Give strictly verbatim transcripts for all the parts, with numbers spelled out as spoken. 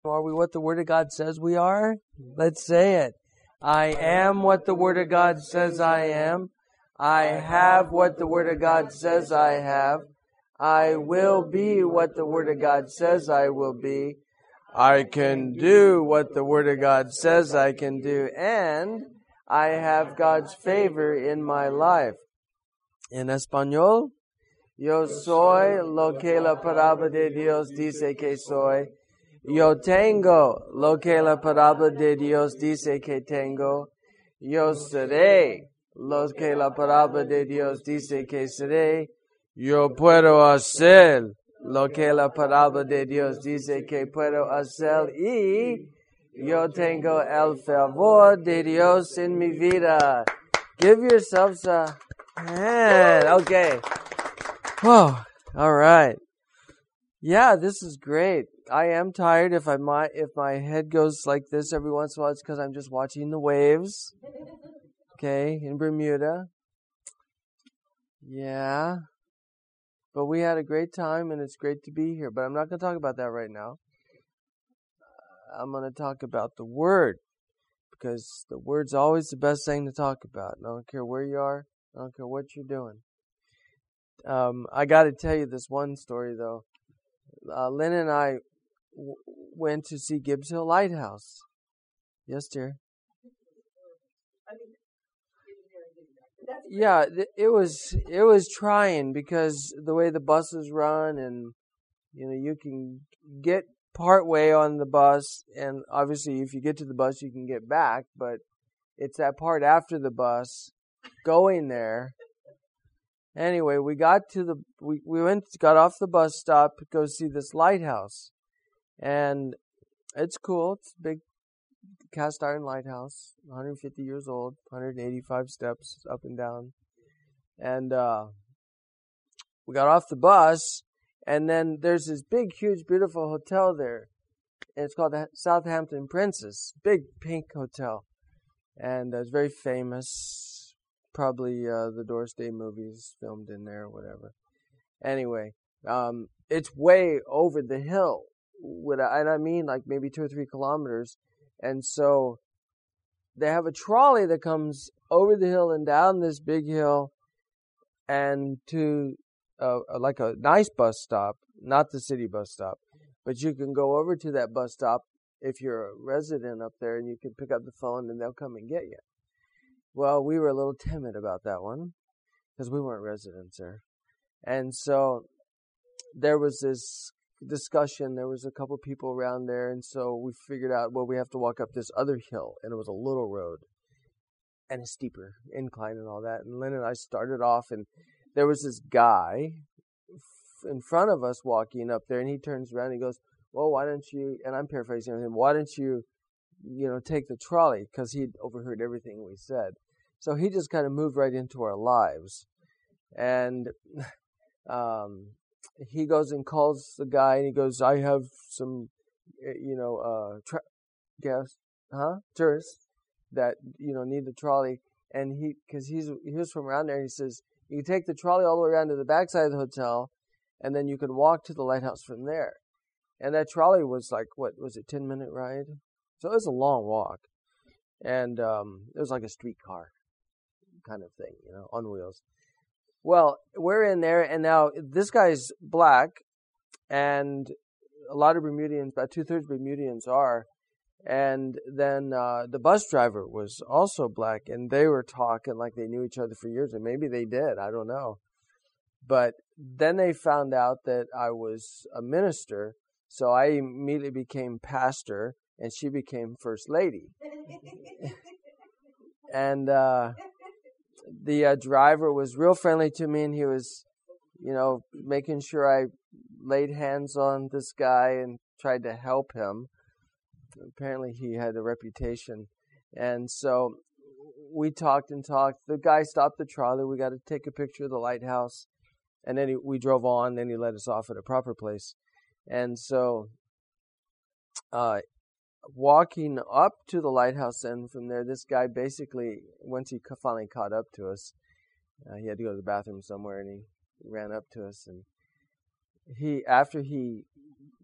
Are we what the Word of God says we are? Let's say it. I am what the Word of God says I am. I have what the Word of God says I have. I will be what the Word of God says I will be. I can do what the Word of God says I can do. And I have God's favor in my life. En español, yo soy lo que la palabra de Dios dice que soy. Yo tengo lo que la palabra de Dios dice que tengo. Yo seré lo que la palabra de Dios dice que seré. Yo puedo hacer lo que la palabra de Dios dice que puedo hacer. Y yo tengo el favor de Dios en mi vida. Give yourselves a hand. Okay. Whoa. All right. Yeah, this is great. I am tired. If I my if my head goes like this every once in a while, it's because I'm just watching the waves. Okay, in Bermuda. Yeah. But we had a great time, and it's great to be here. But I'm not going to talk about that right now. I'm going to talk about the Word, because the Word's always the best thing to talk about. I don't care where you are. I don't care what you're doing. Um, I got to tell you this one story, though. Uh, Lynn and I w- went to see Gibbs Hill Lighthouse. Yes, dear. Yeah, it was it was trying because the way the buses run, and you know you can get part way on the bus, and obviously if you get to the bus you can get back, but it's that part after the bus going there. Anyway, we got to the we we went got off the bus stop to go see this lighthouse, and it's cool. It's a big cast iron lighthouse, one hundred fifty years old, one hundred eighty-five steps up and down. And uh, we got off the bus, and then there's this big, huge, beautiful hotel there. And it's called the Southampton Princess, big pink hotel. And uh, it's very famous. Probably uh, the Doris Day movies filmed in there or whatever. Anyway, um, it's way over the hill. And I mean like maybe two or three kilometers. And so they have a trolley that comes over the hill and down this big hill and to uh, like a nice bus stop, not the city bus stop. But you can go over to that bus stop if you're a resident up there, and you can pick up the phone and they'll come and get you. Well, we were a little timid about that one because we weren't residents there. And so there was this discussion. There was a couple people around there, and so we figured out, well, we have to walk up this other hill, and it was a little road and a steeper incline and all that. And Lynn and I started off, and there was this guy in front of us walking up there, and he turns around and he goes, well, why don't you, and I'm paraphrasing him, why don't you, you know, take the trolley? Because he'd overheard everything we said. So he just kind of moved right into our lives. And um he goes and calls the guy, and he goes, I have some, you know, uh, tra- guests, huh? Tourists that, you know, need the trolley. And he, because he's he was from around there, and he says, you can take the trolley all the way around to the backside of the hotel, and then you can walk to the lighthouse from there. And that trolley was like, what, was it, ten minute ride? So it was a long walk. And um, it was like a streetcar kind of thing, you know, on wheels. Well, we're in there, and now this guy's black, and a lot of Bermudians, about two-thirds Bermudians are, and then uh, the bus driver was also black, and they were talking like they knew each other for years, and maybe they did, I don't know. But then they found out that I was a minister, so I immediately became pastor, and she became first lady. and... uh The uh, driver was real friendly to me, and he was, you know, making sure I laid hands on this guy and tried to help him. Apparently he had a reputation. And so we talked and talked. The guy stopped the trolley. We got to take a picture of the lighthouse. And then he, we drove on. Then he let us off at a proper place. And so uh, walking up to the lighthouse, and from there, this guy basically, once he finally caught up to us, uh, he had to go to the bathroom somewhere, and he ran up to us. And he, after he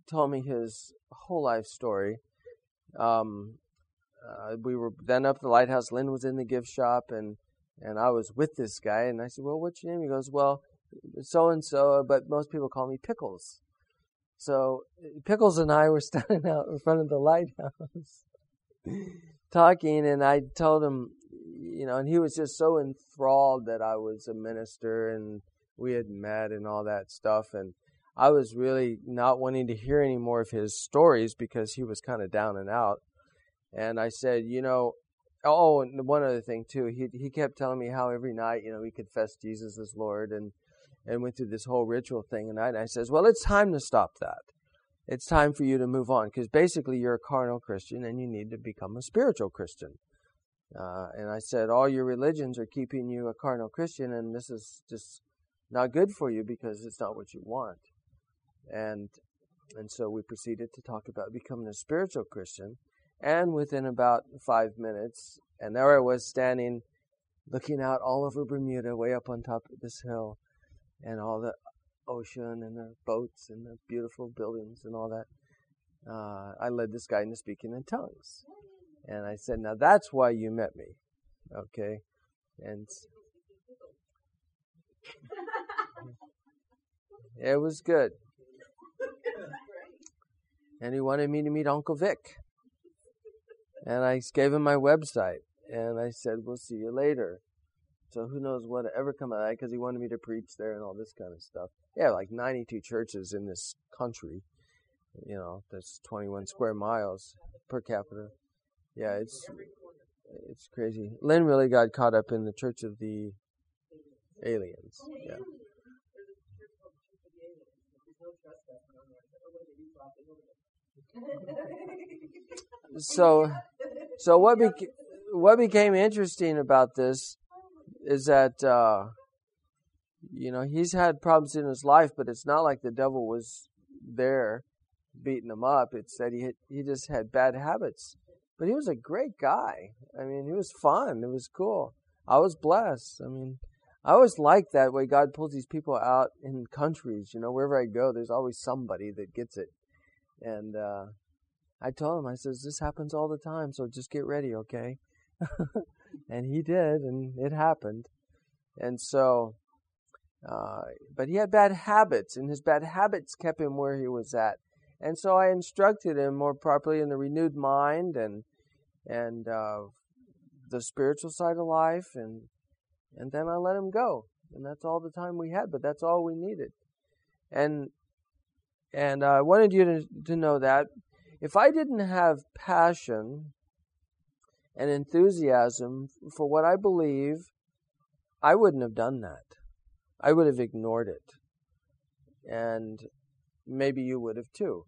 told me his whole life story. Um, uh, we were then up at the lighthouse. Lynn was in the gift shop, and, and I was with this guy. And I said, well, what's your name? He goes, well, so-and-so, but most people call me Pickles. So Pickles and I were standing out in front of the lighthouse talking, and I told him, you know, and he was just so enthralled that I was a minister and we had met and all that stuff. And I was really not wanting to hear any more of his stories because he was kind of down and out. And I said, you know, oh, and one other thing too, he he kept telling me how every night, you know, he confessed Jesus as Lord and, and went through this whole ritual thing. And I, and I says, well, it's time to stop that. It's time for you to move on, because basically you're a carnal Christian and you need to become a spiritual Christian. Uh, and I said, all your religions are keeping you a carnal Christian, and this is just not good for you because it's not what you want. And and so we proceeded to talk about becoming a spiritual Christian. And within about five minutes, and there I was standing, looking out all over Bermuda, way up on top of this hill, and all the ocean and the boats and the beautiful buildings and all that. Uh, I led this guy into speaking in tongues. And I said, now that's why you met me. Okay? And it was good. And he wanted me to meet Uncle Vic. And I gave him my website. And I said, we'll see you later. So who knows what ever come out of that, because he wanted me to preach there and all this kind of stuff. Yeah, like ninety-two churches in this country. You know, that's twenty-one square miles per capita. Yeah, it's it's crazy. Lynn really got caught up in the Church of the Aliens. Yeah. So, so what beca- what became interesting about this is that, uh, you know, he's had problems in his life, but it's not like the devil was there beating him up. It's that he had, he just had bad habits. But he was a great guy. I mean, he was fun. It was cool. I was blessed. I mean, I always like that way God pulls these people out in countries. You know, wherever I go, there's always somebody that gets it. And uh, I told him, I says, this happens all the time, so just get ready, okay? And he did, and it happened. And so, uh, but he had bad habits, and his bad habits kept him where he was at. And so I instructed him more properly in the renewed mind and and uh, the spiritual side of life, and and then I let him go. And that's all the time we had, but that's all we needed. And and I wanted you to, to know that if I didn't have passion and enthusiasm for what I believe, I wouldn't have done that. I would have ignored it. And maybe you would have too.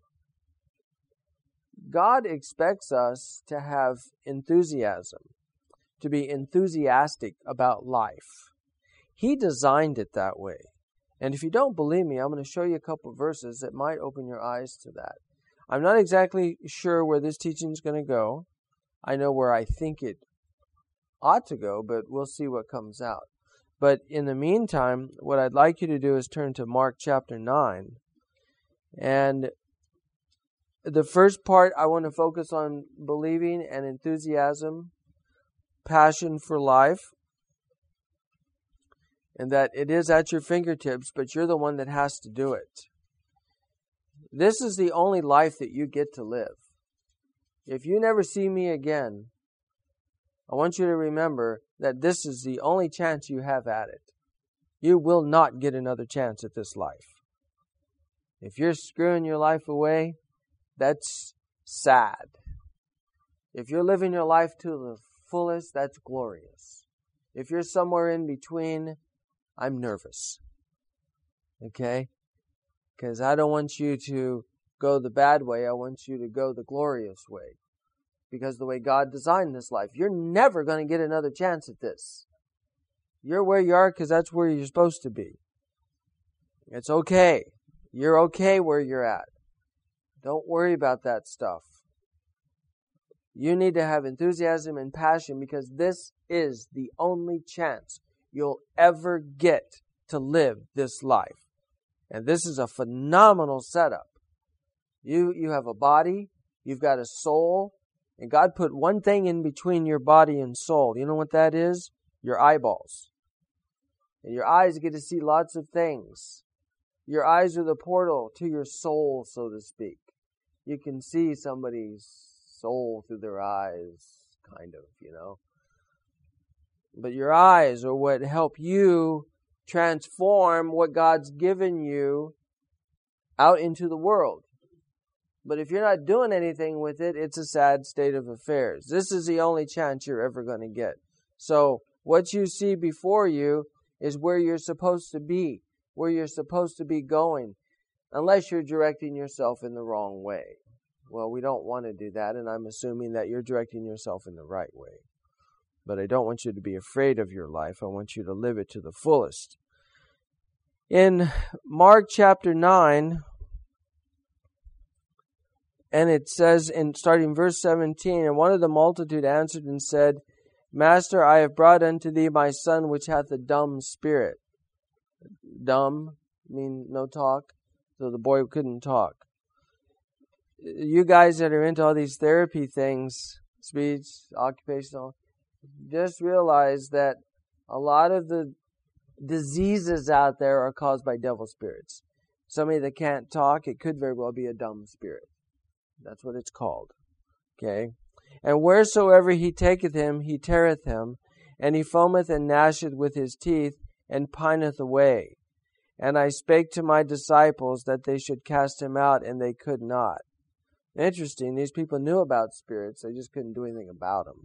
God expects us to have enthusiasm, to be enthusiastic about life. He designed it that way. And if you don't believe me, I'm going to show you a couple of verses that might open your eyes to that. I'm not exactly sure where this teaching is going to go. I know where I think it ought to go, but we'll see what comes out. But in the meantime, what I'd like you to do is turn to Mark chapter nine. And the first part, I want to focus on believing and enthusiasm, passion for life, and that it is at your fingertips, but you're the one that has to do it. This is the only life that you get to live. If you never see me again, I want you to remember that this is the only chance you have at it. You will not get another chance at this life. If you're screwing your life away, that's sad. If you're living your life to the fullest, that's glorious. If you're somewhere in between, I'm nervous. Okay? Because I don't want you to go the bad way. I want you to go the glorious way. Because the way God designed this life, you're never going to get another chance at this. You're where you are because that's where you're supposed to be. It's okay. You're okay where you're at. Don't worry about that stuff. You need to have enthusiasm and passion because this is the only chance you'll ever get to live this life. And this is a phenomenal setup. You you have a body, you've got a soul, and God put one thing in between your body and soul. You know what that is? Your eyeballs. And your eyes get to see lots of things. Your eyes are the portal to your soul, so to speak. You can see somebody's soul through their eyes, kind of, you know. But your eyes are what help you transform what God's given you out into the world. But if you're not doing anything with it, it's a sad state of affairs. This is the only chance you're ever going to get. So what you see before you is where you're supposed to be, where you're supposed to be going, unless you're directing yourself in the wrong way. Well, we don't want to do that, and I'm assuming that you're directing yourself in the right way. But I don't want you to be afraid of your life. I want you to live it to the fullest. In Mark chapter nine, and it says, in starting verse seventeen, and one of the multitude answered and said, Master, I have brought unto thee my son, which hath a dumb spirit. Dumb, mean no talk. So the boy couldn't talk. You guys that are into all these therapy things, speech, occupational, just realize that a lot of the diseases out there are caused by devil spirits. Somebody that can't talk, it could very well be a dumb spirit. That's what it's called. Okay? And wheresoever he taketh him, he teareth him, and he foameth and gnasheth with his teeth, and pineth away. And I spake to my disciples that they should cast him out, and they could not. Interesting, these people knew about spirits, they just couldn't do anything about them.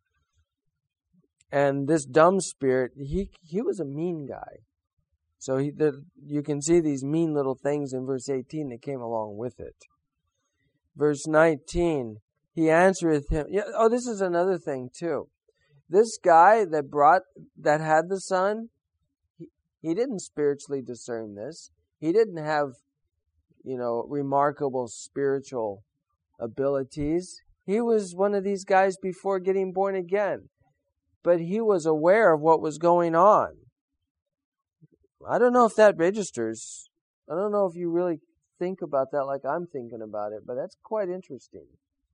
And this dumb spirit, he he was a mean guy. So he, the, you can see these mean little things in verse eighteen that came along with it. Verse nineteen, he answereth him. Yeah, oh, this is another thing too. This guy that brought, that had the son, he, he didn't spiritually discern this. He didn't have, you know, remarkable spiritual abilities. He was one of these guys before getting born again. But he was aware of what was going on. I don't know if that registers. I don't know if you really think about that like I'm thinking about it, but that's quite interesting.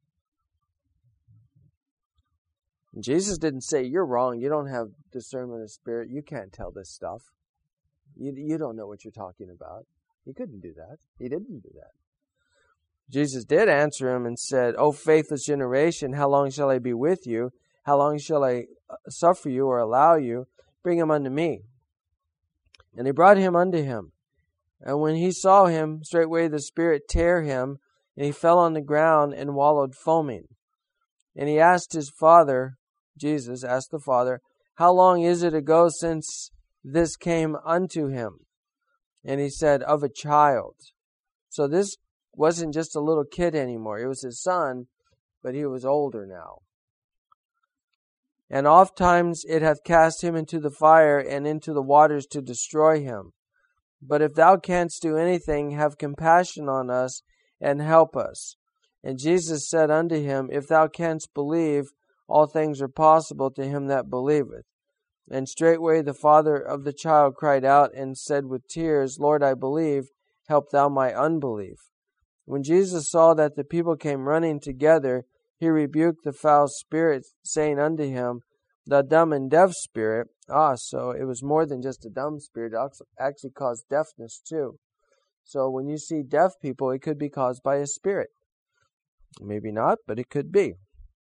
Jesus didn't say, you're wrong, you don't have discernment of spirit, you can't tell this stuff. You, you don't know what you're talking about. He couldn't do that. He didn't do that. Jesus did answer him and said, O faithless generation, how long shall I be with you? How long shall I suffer you or allow you? Bring him unto me. And they brought him unto him. And when he saw him, straightway the spirit tare him, and he fell on the ground and wallowed foaming. And he asked his father, Jesus asked the father, how long is it ago since this came unto him? And he said, of a child. So this wasn't just a little kid anymore. It was his son, but he was older now. And oft times it hath cast him into the fire and into the waters to destroy him. But if thou canst do anything, have compassion on us and help us. And Jesus said unto him, if thou canst believe, all things are possible to him that believeth. And straightway the father of the child cried out and said with tears, Lord, I believe, help thou my unbelief. When Jesus saw that the people came running together, he rebuked the foul spirit, saying unto him, the dumb and deaf spirit. Ah, so it was more than just a dumb spirit. It actually caused deafness too. So when you see deaf people, it could be caused by a spirit. Maybe not, but it could be.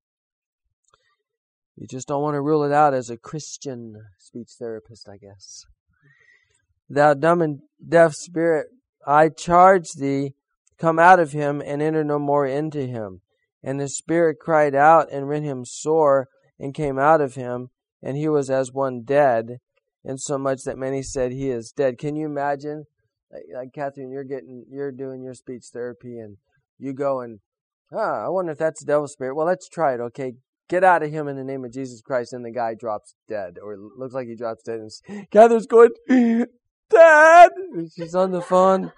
You just don't want to rule it out as a Christian speech therapist, I guess. Thou dumb and deaf spirit, I charge thee, come out of him and enter no more into him. And the spirit cried out and rent him sore and came out of him, and he was as one dead, insomuch that many said he is dead. Can you imagine, like, like Catherine, you're getting, you're doing your speech therapy, and you go and, ah, I wonder if that's the devil's spirit. Well, let's try it, okay? Get out of him in the name of Jesus Christ, and the guy drops dead, or it looks like he drops dead, and Catherine's going, Dad! She's on the phone.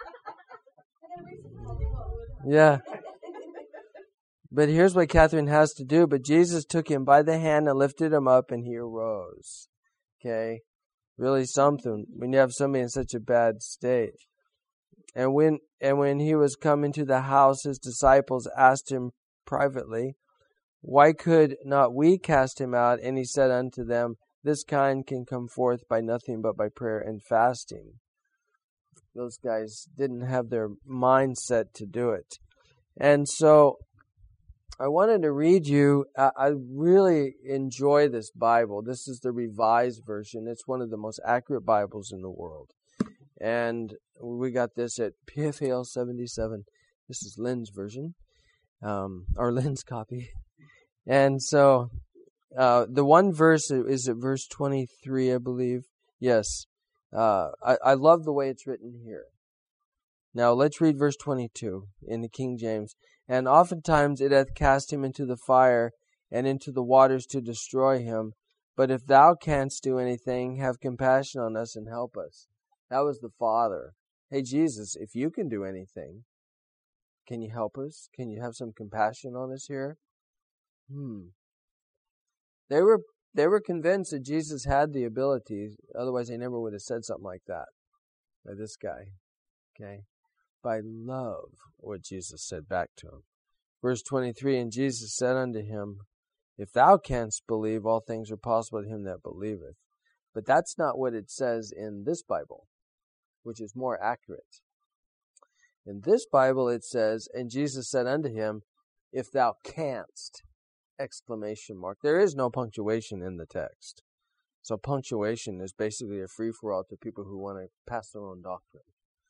Yeah. But here's what Catherine has to do. But Jesus took him by the hand and lifted him up, and he arose. Okay? Really something when you have somebody in such a bad state. And when and when he was come into the house, his disciples asked him privately, Why could not we cast him out? And he said unto them, This kind can come forth by nothing but by prayer and fasting. Those guys didn't have their mindset to do it. And so I wanted to read you, I, I really enjoy this Bible. This is the Revised Version. It's one of the most accurate Bibles in the world. And we got this at P F A L seventy-seven. This is Lynn's version, um, or Lynn's copy. And so uh, the one verse is at verse twenty-three, I believe. Yes. Uh, I, I love the way it's written here. Now let's read verse twenty-two in the King James. And oftentimes it hath cast him into the fire and into the waters to destroy him. But if thou canst do anything, have compassion on us and help us. That was the Father. Hey, Jesus, if you can do anything, can you help us? Can you have some compassion on us here? Hmm. They were they were convinced that Jesus had the ability. Otherwise, they never would have said something like that. By this guy. Okay. By love, what Jesus said back to him. Verse twenty-three, And Jesus said unto him, If thou canst believe, all things are possible to him that believeth. But that's not what it says in this Bible, which is more accurate. In this Bible it says, And Jesus said unto him, If thou canst, exclamation mark. There is no punctuation in the text. So punctuation is basically a free-for-all to people who want to pass their own doctrine.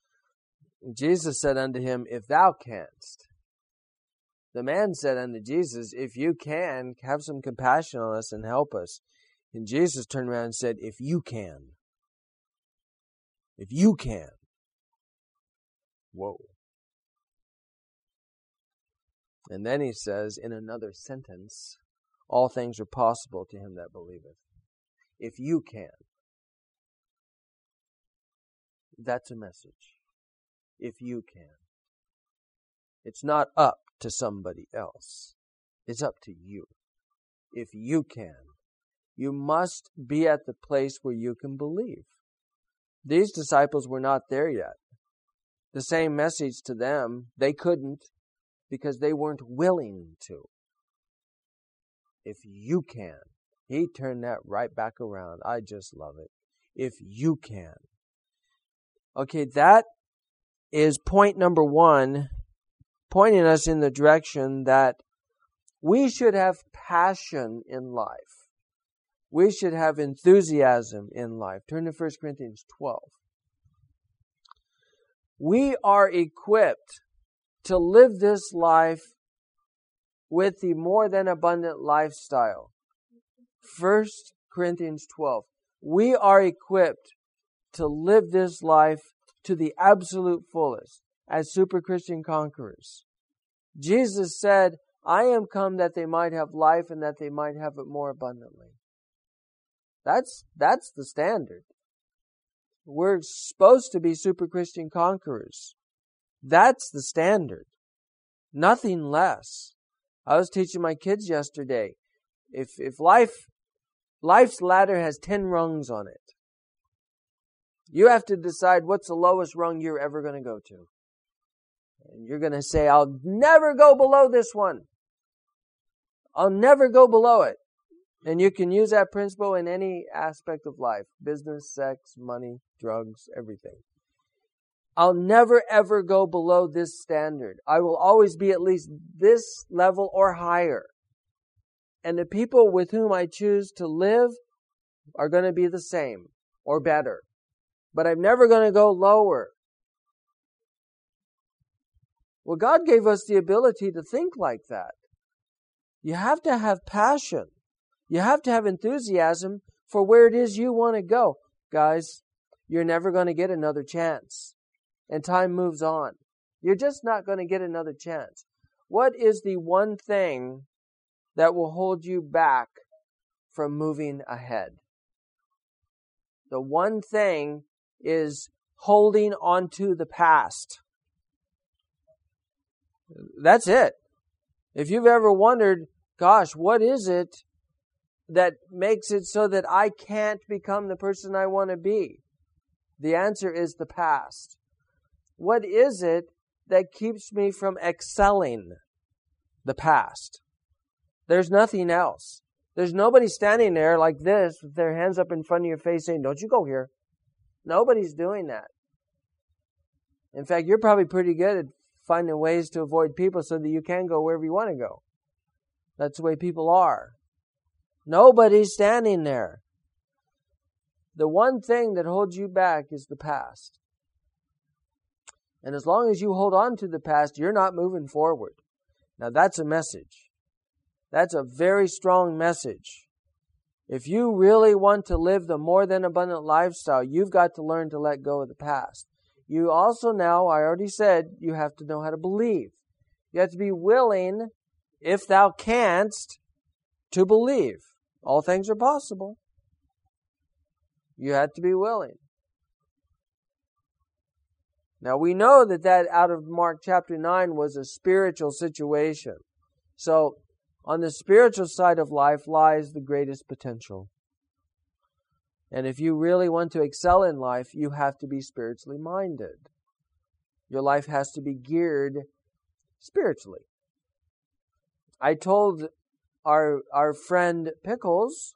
Jesus said unto him, If thou canst. The man said unto Jesus, If you can, have some compassion on us and help us. And Jesus turned around and said, If you can. If you can. Whoa. And then he says in another sentence, All things are possible to him that believeth. If you can. That's a message. If you can. It's not up to somebody else. It's up to you. If you can. You must be at the place where you can believe. These disciples were not there yet. The same message to them, they couldn't because they weren't willing to. If you can. He turned that right back around. I just love it. If you can. Okay, that is point number one, pointing us in the direction that we should have passion in life. We should have enthusiasm in life. Turn to First Corinthians twelve. We are equipped to live this life with the more than abundant lifestyle. First Corinthians twelve. We are equipped to live this life to the absolute fullest as super Christian conquerors. Jesus said, I am come that they might have life and that they might have it more abundantly. That's, that's the standard. We're supposed to be super Christian conquerors. That's the standard. Nothing less. I was teaching my kids yesterday. If, if life, life's ladder has ten rungs on it, you have to decide what's the lowest rung you're ever going to go to. And you're going to say, I'll never go below this one. I'll never go below it. And you can use that principle in any aspect of life. Business, sex, money, drugs, everything. I'll never ever go below this standard. I will always be at least this level or higher. And the people with whom I choose to live are going to be the same or better. But I'm never going to go lower. Well, God gave us the ability to think like that. You have to have passion. You have to have enthusiasm for where it is you want to go. Guys, you're never going to get another chance. And time moves on. You're just not going to get another chance. What is the one thing that will hold you back from moving ahead? The one thing is holding on to the past. That's it. If you've ever wondered, gosh, what is it that makes it so that I can't become the person I want to be? The answer is the past. What is it that keeps me from excelling the past? There's nothing else. There's nobody standing there like this with their hands up in front of your face saying, don't you go here. Nobody's doing that. In fact, you're probably pretty good at finding ways to avoid people so that you can go wherever you want to go. That's the way people are. Nobody's standing there. The one thing that holds you back is the past. And as long as you hold on to the past, you're not moving forward. Now that's a message. That's a very strong message. If you really want to live the more than abundant lifestyle, you've got to learn to let go of the past. You also now, I already said, you have to know how to believe. You have to be willing, if thou canst, to believe. All things are possible. You have to be willing. Now we know that that out of Mark chapter nine was a spiritual situation. So, on the spiritual side of life lies the greatest potential. And if you really want to excel in life, you have to be spiritually minded. Your life has to be geared spiritually. I told our our friend Pickles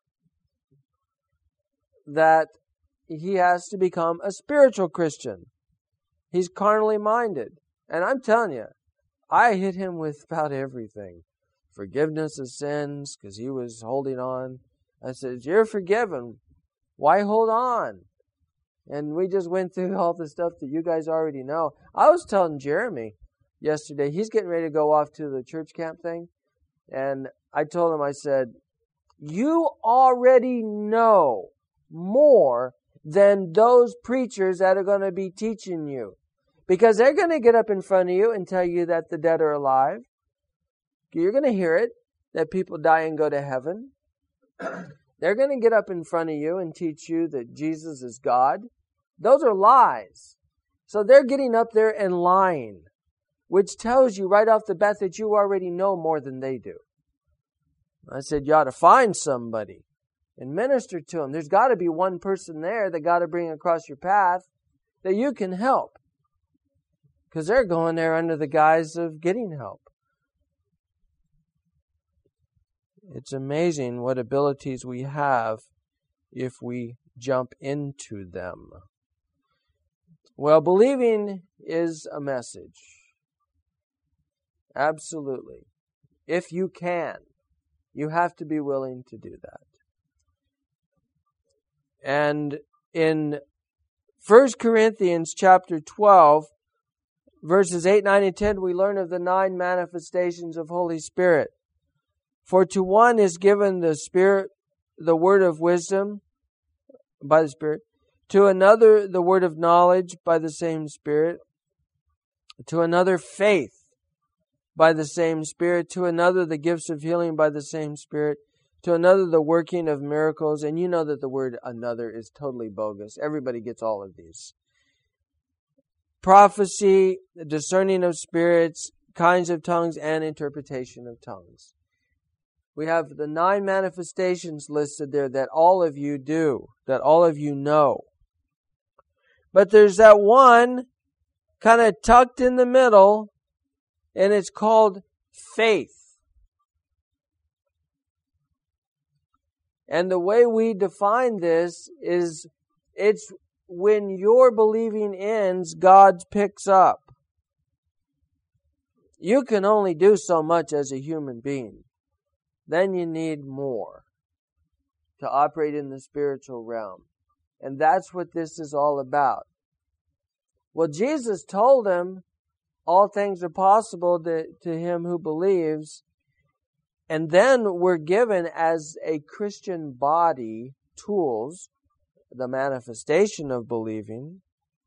that he has to become a spiritual Christian. He's carnally minded. And I'm telling you, I hit him with about everything. Forgiveness of sins, because he was holding on. I said, you're forgiven. Why hold on? And we just went through all the stuff that you guys already know. I was telling Jeremy yesterday, he's getting ready to go off to the church camp thing. And I told him, I said, you already know more than those preachers that are going to be teaching you. Because they're going to get up in front of you and tell you that the dead are alive. You're going to hear it, that people die and go to heaven. They're going to get up in front of you and teach you that Jesus is God. Those are lies. So they're getting up there and lying, which tells you right off the bat that you already know more than they do. I said, you ought to find somebody and minister to them. There's got to be one person there that got to bring across your path that you can help. Because they're going there under the guise of getting help. It's amazing what abilities we have if we jump into them. Well, believing is a message. Absolutely. If you can, you have to be willing to do that. And in First Corinthians chapter twelve, verses eight, nine, and ten, we learn of the nine manifestations of Holy Spirit. For to one is given the Spirit, the word of wisdom by the Spirit. To another, the word of knowledge by the same Spirit. To another, faith by the same Spirit. To another, the gifts of healing by the same Spirit. To another, the working of miracles. And you know that the word another is totally bogus. Everybody gets all of these. Prophecy, discerning of spirits, kinds of tongues, and interpretation of tongues. We have the nine manifestations listed there that all of you do, that all of you know. But there's that one kind of tucked in the middle, and it's called faith. And the way we define this is it's when your believing ends, God picks up. You can only do so much as a human being. Then you need more to operate in the spiritual realm. And that's what this is all about. Well, Jesus told him all things are possible to, to him who believes. And then we're given as a Christian body tools, the manifestation of believing.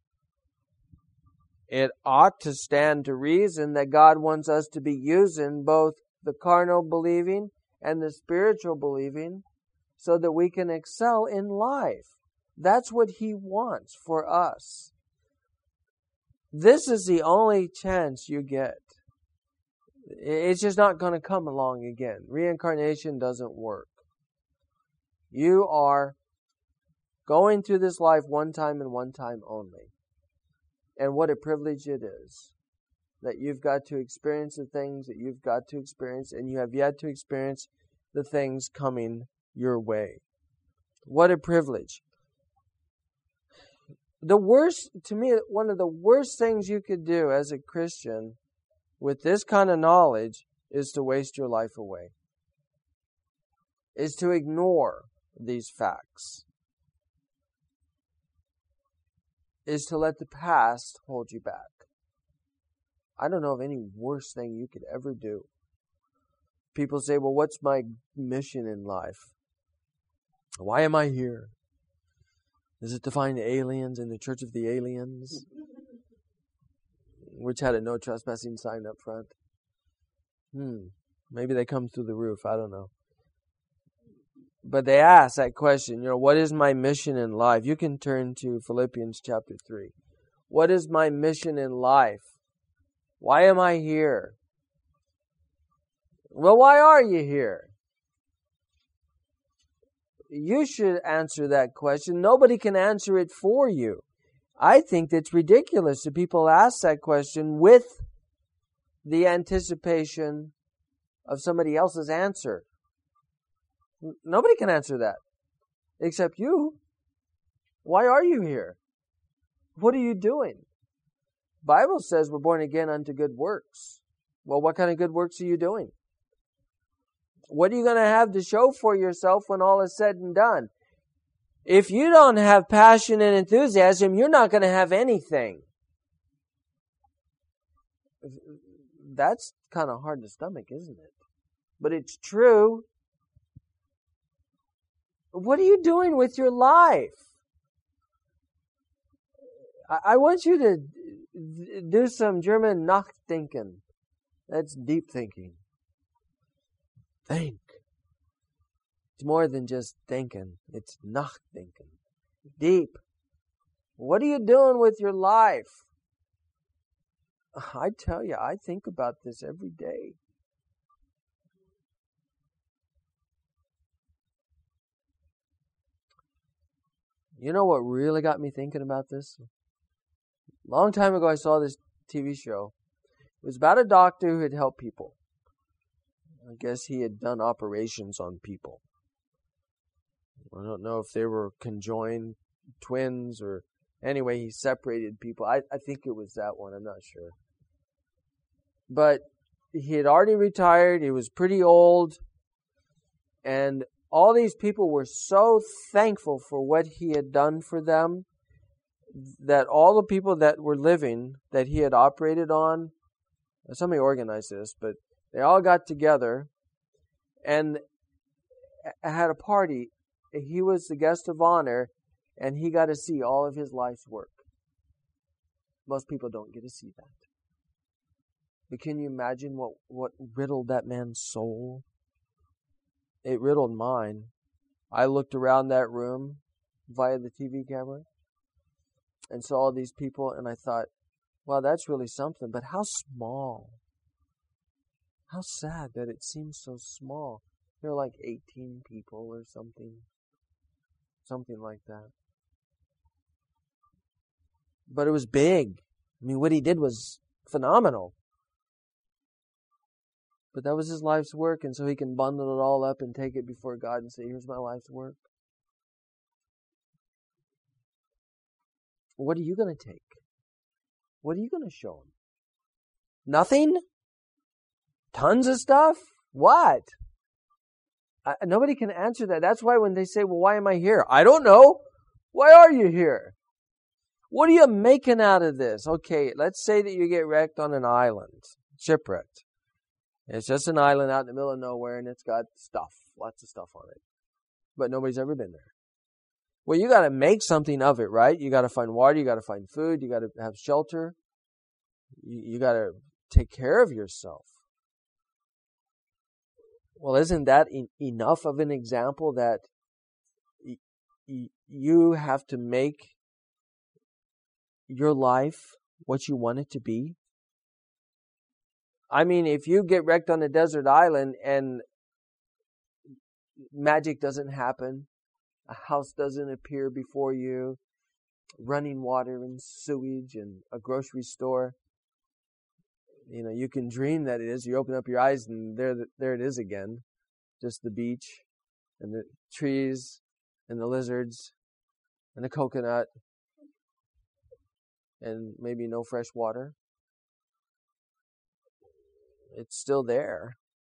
It ought to stand to reason that God wants us to be using both the carnal believing and the spiritual believing so that we can excel in life. That's what He wants for us. This is the only chance you get. It's just not going to come along again. Reincarnation doesn't work. You are going through this life one time and one time only. And what a privilege it is that you've got to experience the things that you've got to experience, and you have yet to experience the things coming your way. What a privilege. The worst, to me, one of the worst things you could do as a Christian with this kind of knowledge is to waste your life away. Is to ignore these facts. Is to let the past hold you back. I don't know of any worse thing you could ever do. People say, well, what's my mission in life? Why am I here? Is it to find aliens in the Church of the Aliens? Which had a no trespassing sign up front. Hmm. Maybe they come through the roof. I don't know. But they ask that question, you know, what is my mission in life? You can turn to Philippians chapter three. What is my mission in life? Why am I here? Well, why are you here? You should answer that question. Nobody can answer it for you. I think it's ridiculous that people ask that question with the anticipation of somebody else's answer. Nobody can answer that except you. Why are you here? What are you doing? The Bible says we're born again unto good works. Well, what kind of good works are you doing? What are you going to have to show for yourself when all is said and done? If you don't have passion and enthusiasm, you're not going to have anything. That's kind of hard to stomach, isn't it? But it's true. What are you doing with your life? I, I want you to do some German Nachdenken. That's deep thinking. Think. It's more than just thinking. It's Nachdenken. Deep. What are you doing with your life? I tell you, I think about this every day. You know what really got me thinking about this? A long time ago I saw this T V show. It was about a doctor who had helped people. I guess he had done operations on people. I don't know if they were conjoined twins or... Anyway, he separated people. I, I think it was that one. I'm not sure. But he had already retired. He was pretty old. And all these people were so thankful for what he had done for them that all the people that were living that he had operated on, somebody organized this, but they all got together and had a party. He was the guest of honor, and he got to see all of his life's work. Most people don't get to see that. But can you imagine what, what riddled that man's soul? It riddled mine. I looked around that room via the T V camera and saw all these people, and I thought, wow, that's really something. But how small. How sad that it seems so small. There were like eighteen people or something. Something like that. But it was big. I mean, what he did was phenomenal. But that was his life's work, and so he can bundle it all up and take it before God and say, here's my life's work. What are you going to take? What are you going to show him? Nothing? Tons of stuff? What? I, nobody can answer that. That's why when they say, well, why am I here? I don't know. Why are you here? What are you making out of this? Okay, let's say that you get wrecked on an island, shipwrecked. It's just an island out in the middle of nowhere, and it's got stuff, lots of stuff on it. But nobody's ever been there. Well, you got to make something of it, right? You got to find water, you got to find food, you got to have shelter. You, you got to take care of yourself. Well, isn't that en- enough of an example that y- y- you have to make your life what you want it to be? I mean, if you get wrecked on a desert island and magic doesn't happen, a house doesn't appear before you, running water and sewage and a grocery store. You know, you can dream that it is. You open up your eyes and there, there it is again. Just the beach and the trees and the lizards and the coconut and maybe no fresh water. It's still there.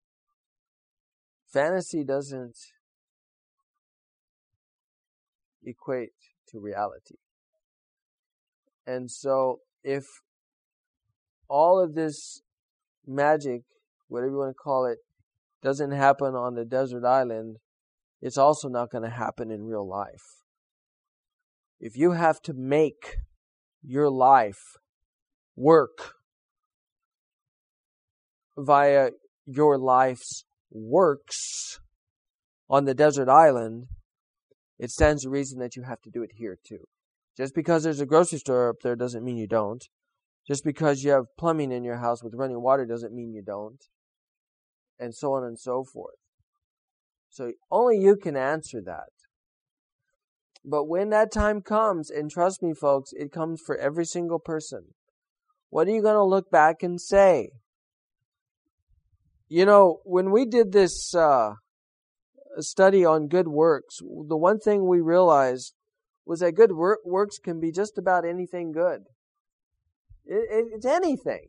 Fantasy doesn't equate to reality. And so if all of this magic, whatever you want to call it, doesn't happen on the desert island, it's also not going to happen in real life. If you have to make your life work via your life's works on the desert island, it stands to reason that you have to do it here too. Just because there's a grocery store up there doesn't mean you don't. Just because you have plumbing in your house with running water doesn't mean you don't. And so on and so forth. So only you can answer that. But when that time comes, and trust me folks, it comes for every single person, what are you going to look back and say? You know, when we did this uh, study on good works, the one thing we realized was that good work, works can be just about anything good. It, it, it's anything.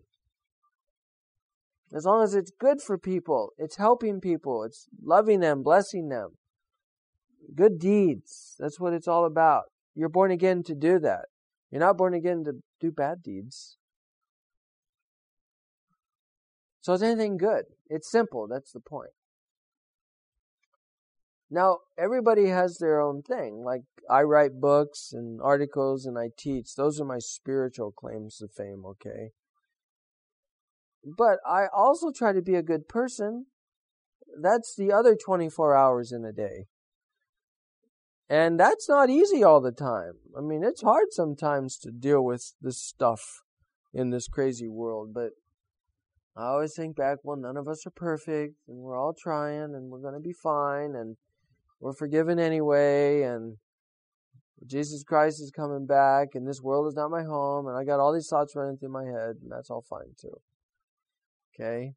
As long as it's good for people, it's helping people, it's loving them, blessing them. Good deeds, that's what it's all about. You're born again to do that. You're not born again to do bad deeds. So it's anything good. It's simple, that's the point. Now, everybody has their own thing. Like, I write books and articles and I teach. Those are my spiritual claims to fame, okay? But I also try to be a good person. That's the other twenty-four hours in a day. And that's not easy all the time. I mean, it's hard sometimes to deal with this stuff in this crazy world. But I always think back, well, none of us are perfect. And we're all trying and we're going to be fine. And we're forgiven anyway, and Jesus Christ is coming back, and this world is not my home, and I got all these thoughts running through my head, and that's all fine too. Okay?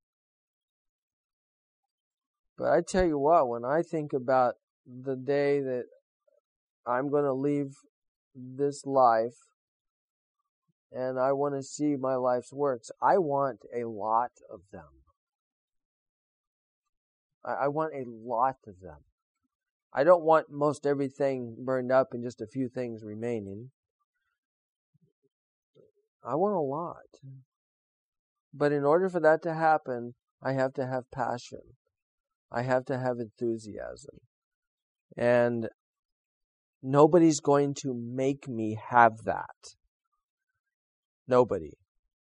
But I tell you what, when I think about the day that I'm going to leave this life, and I want to see my life's works, I want a lot of them. I, I want a lot of them. I don't want most everything burned up and just a few things remaining. I want a lot. But in order for that to happen, I have to have passion. I have to have enthusiasm. And nobody's going to make me have that. Nobody.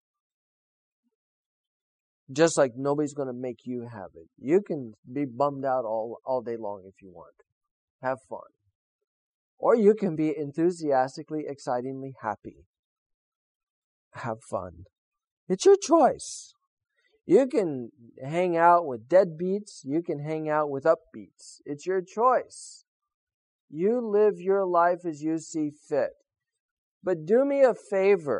Just like nobody's going to make you have it. You can be bummed out all, all day long if you want. Have fun. Or you can be enthusiastically, excitingly happy. Have fun. It's your choice. You can hang out with deadbeats. You can hang out with upbeats. It's your choice. You live your life as you see fit. But do me a favor.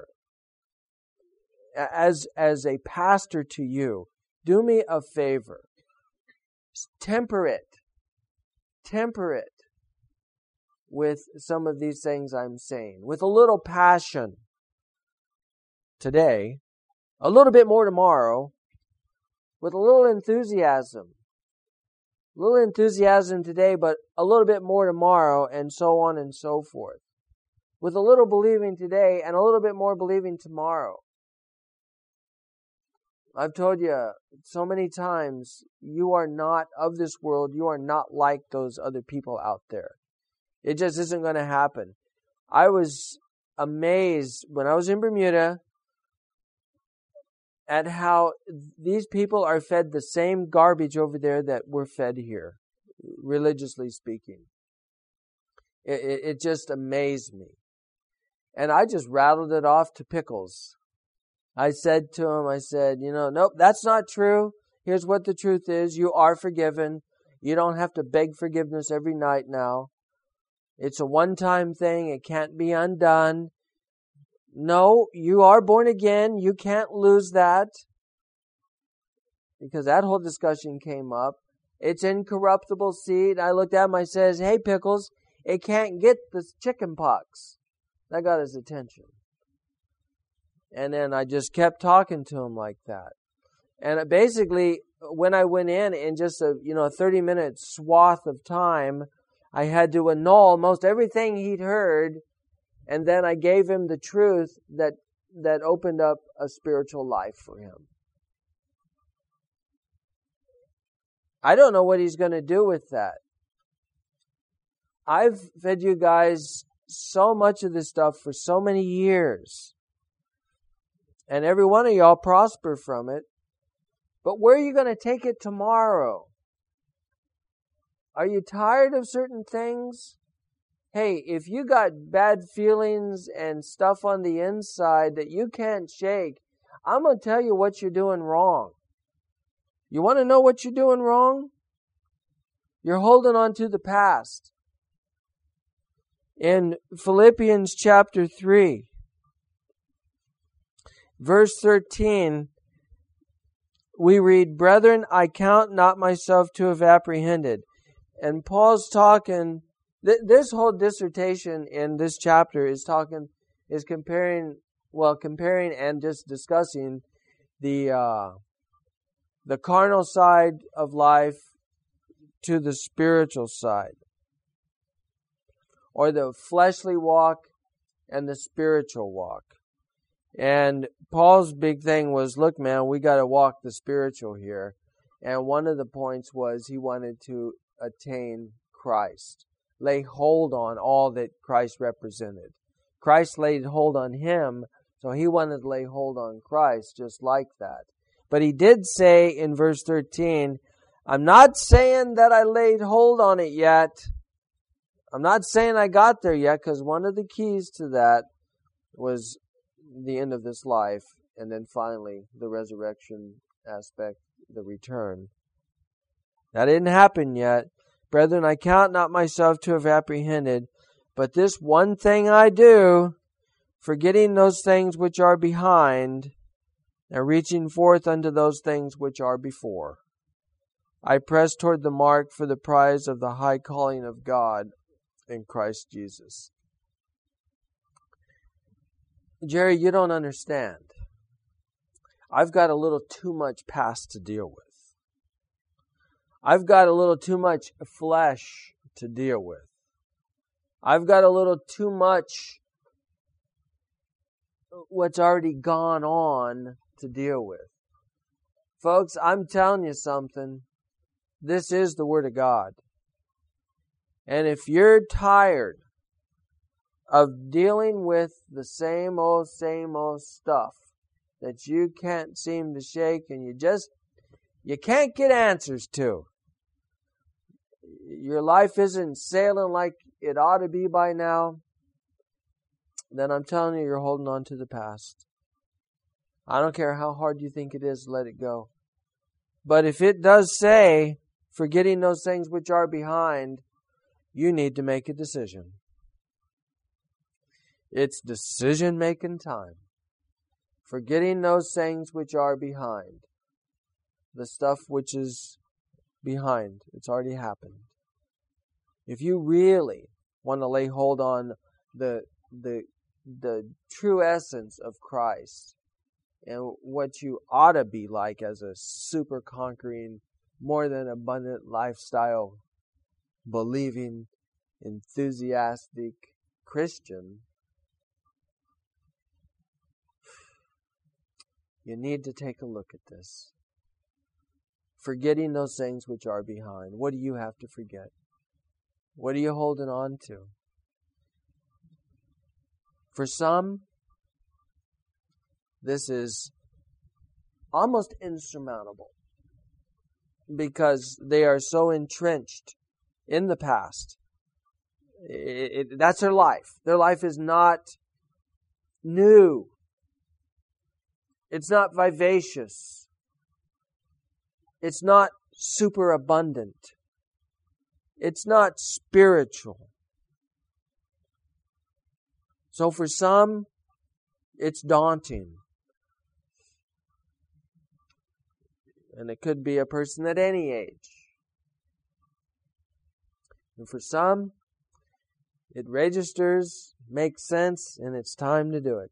As, as a pastor to you, do me a favor. Temper it. Temper it with some of these things I'm saying. With a little passion today, a little bit more tomorrow, with a little enthusiasm. A little enthusiasm today, but a little bit more tomorrow, and so on and so forth. With a little believing today, and a little bit more believing tomorrow. I've told you so many times, you are not of this world. You are not like those other people out there. It just isn't going to happen. I was amazed when I was in Bermuda at how these people are fed the same garbage over there that we're fed here, religiously speaking. It, it, it just amazed me. And I just rattled it off to pickles. I said to him, I said, you know, nope, that's not true. Here's what the truth is. You are forgiven. You don't have to beg forgiveness every night now. It's a one-time thing. It can't be undone. No, you are born again. You can't lose that. Because that whole discussion came up. It's incorruptible seed. I looked at him, I says, hey, Pickles, it can't get the chicken pox. That got his attention. And then I just kept talking to him like that. And basically, when I went in, in just a you know a thirty-minute swath of time, I had to annul most everything he'd heard, and then I gave him the truth that that opened up a spiritual life for him. I don't know what he's going to do with that. I've fed you guys so much of this stuff for so many years. And every one of y'all prosper from it. But where are you going to take it tomorrow? Are you tired of certain things? Hey, if you got bad feelings and stuff on the inside that you can't shake, I'm going to tell you what you're doing wrong. You want to know what you're doing wrong? You're holding on to the past. In Philippians chapter three, verse thirteen, we read, Brethren, I count not myself to have apprehended. And Paul's talking, th- this whole dissertation in this chapter is talking, is comparing, well, comparing and just discussing the, uh, the carnal side of life to the spiritual side. Or the fleshly walk and the spiritual walk. And Paul's big thing was, look, man, we got to walk the spiritual here. And one of the points was he wanted to attain Christ. Lay hold on all that Christ represented. Christ laid hold on him, so he wanted to lay hold on Christ just like that. But he did say in verse thirteen, I'm not saying that I laid hold on it yet. I'm not saying I got there yet, because one of the keys to that was the end of this life, and then finally the resurrection aspect, the return. That didn't happen yet. Brethren, I count not myself to have apprehended, but this one thing I do, forgetting those things which are behind, and reaching forth unto those things which are before. I press toward the mark for the prize of the high calling of God in Christ Jesus. Jerry, you don't understand. I've got a little too much past to deal with. I've got a little too much flesh to deal with. I've got a little too much what's already gone on to deal with. Folks, I'm telling you something. This is the Word of God. And if you're tired of dealing with the same old, same old stuff that you can't seem to shake and you just, you can't get answers to. Your life isn't sailing like it ought to be by now. Then I'm telling you, you're holding on to the past. I don't care how hard you think it is, let it go. But if it does say, forgetting those things which are behind, you need to make a decision. It's decision-making time. Forgetting those things which are behind. The stuff which is behind. It's already happened. If you really want to lay hold on the the the true essence of Christ and what you ought to be like as a super conquering, more than abundant lifestyle, believing, enthusiastic Christian, you need to take a look at this. Forgetting those things which are behind. What do you have to forget? What are you holding on to? For some, this is almost insurmountable because they are so entrenched in the past. It, it, that's their life. Their life is not new. It's not vivacious. It's not superabundant. It's not spiritual. So for some, it's daunting. And it could be a person at any age. And for some, it registers, makes sense, and it's time to do it.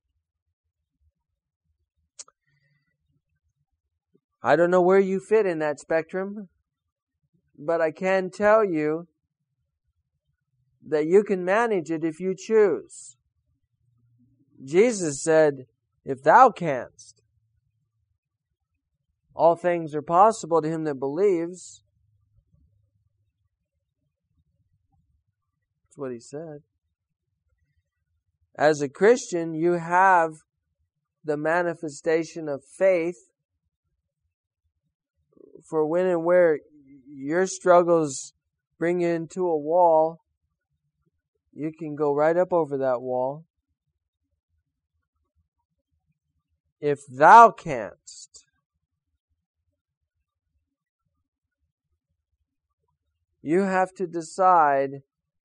I don't know where you fit in that spectrum, but I can tell you that you can manage it if you choose. Jesus said, if thou canst, all things are possible to him that believes. That's what he said. As a Christian, you have the manifestation of faith for when and where your struggles bring you into a wall. You can go right up over that wall. If thou canst. You have to decide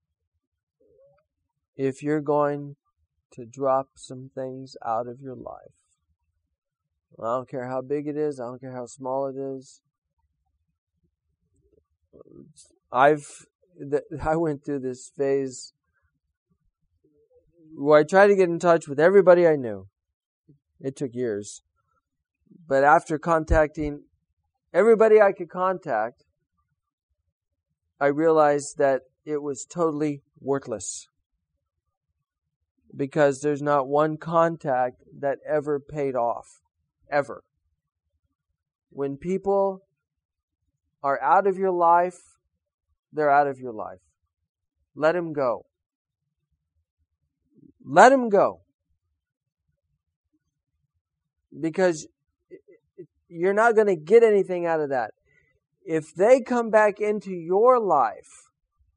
if you're going to drop some things out of your life. I don't care how big it is. I don't care how small it is. I've I went through this phase where I tried to get in touch with everybody I knew. It took years. But after contacting everybody I could contact, I realized that it was totally worthless. Because there's not one contact that ever paid off. Ever. When people are out of your life, they're out of your life. Let them go. Let them go. Because you're not going to get anything out of that. If they come back into your life,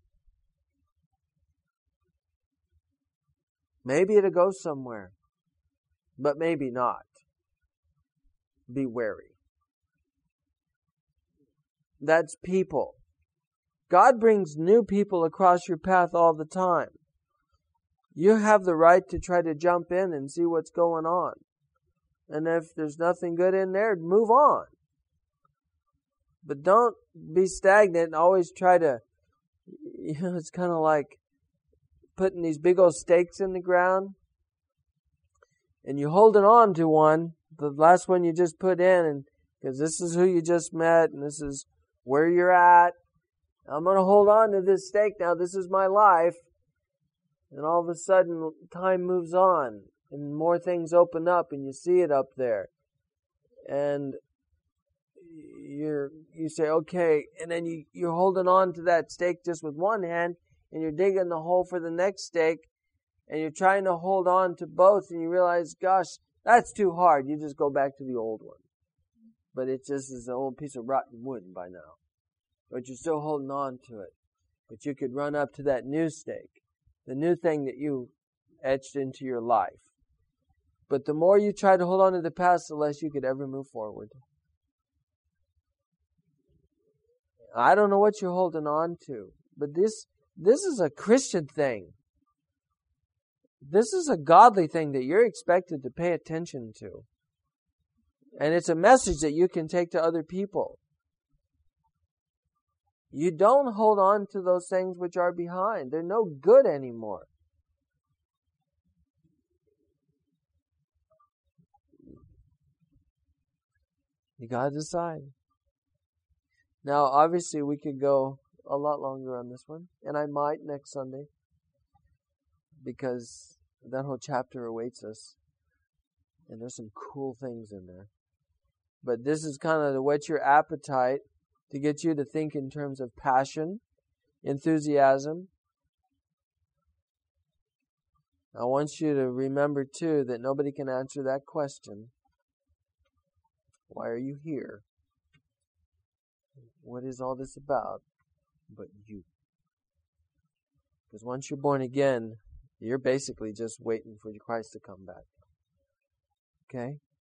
maybe it'll go somewhere, but maybe not. Be wary. That's people. God brings new people across your path all the time. You have the right to try to jump in and see what's going on. And if there's nothing good in there, move on. But don't be stagnant and always try to, you know, it's kind of like putting these big old stakes in the ground. And you're holding on to one, the last one you just put in, and because this is who you just met, and this is where you're at. I'm going to hold on to this stake now. This is my life. And all of a sudden, time moves on. And more things open up, and you see it up there. And you're you say, okay. And then you, you're holding on to that stake just with one hand, and you're digging the hole for the next stake. And you're trying to hold on to both, and you realize, gosh, that's too hard. You just go back to the old one. But it just is an old piece of rotten wood by now. But you're still holding on to it. But you could run up to that new stake, the new thing that you etched into your life. But the more you try to hold on to the past, the less you could ever move forward. I don't know what you're holding on to, but this this is a Christian thing. This is a godly thing that you're expected to pay attention to. And it's a message that you can take to other people. You don't hold on to those things which are behind. They're no good anymore. You got to decide. Now, obviously, we could go a lot longer on this one. And I might next Sunday. Because that whole chapter awaits us. And there's some cool things in there. But this is kind of to whet your appetite, to get you to think in terms of passion, enthusiasm. I want you to remember, too, that nobody can answer that question. Why are you here? What is all this about? But you. Because once you're born again, you're basically just waiting for Christ to come back. Okay?